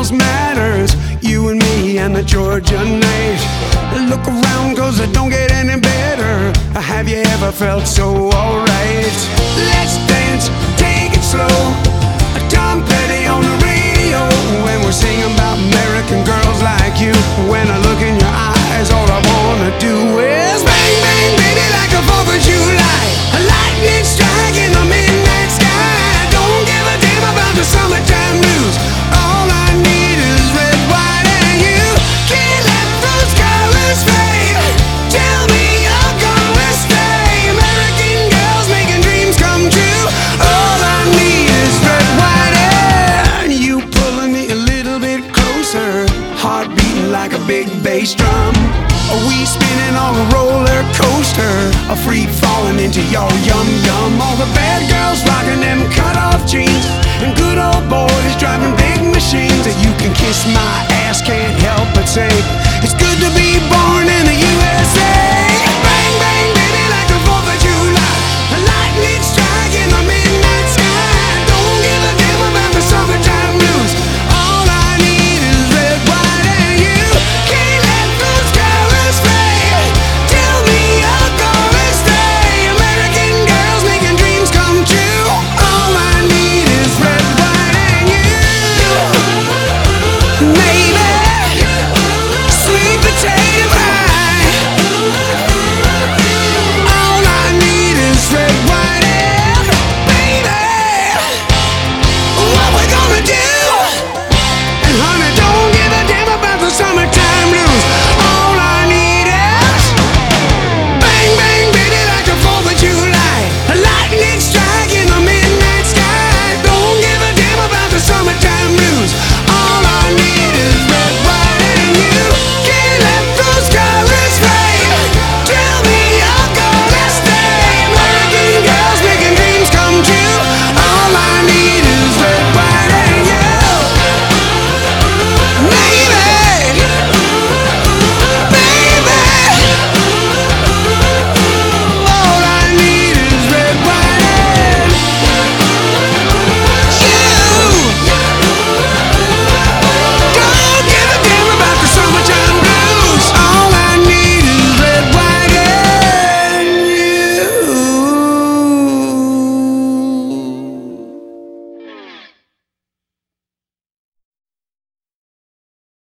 else matters. You and me and the Georgia night. Look around, cause it don't get any better. Have you ever felt so alright? Let's dance, take it slow. Tom Petty on the radio, when we're singing about American girls like you. When I look in your eyes, all I wanna do is bang, bang, baby, like a 4th of July. A lightning strike in the midnight sky. Don't give a damn about the summertime blues. All I need is red, white, and you. Can't let those colors fade. Tell me you're gonna stay. American girls making dreams come true. All I need is red, white, and you pulling me a little bit closer. Heart beating like a big bass drum. We spinning on a roller coaster, free falling into your yum yum. All the bad girls rocking them cut off jeans, and good old boys driving big machines. You can kiss my ass, can't help but say it's good to be born in the USA. Bang bang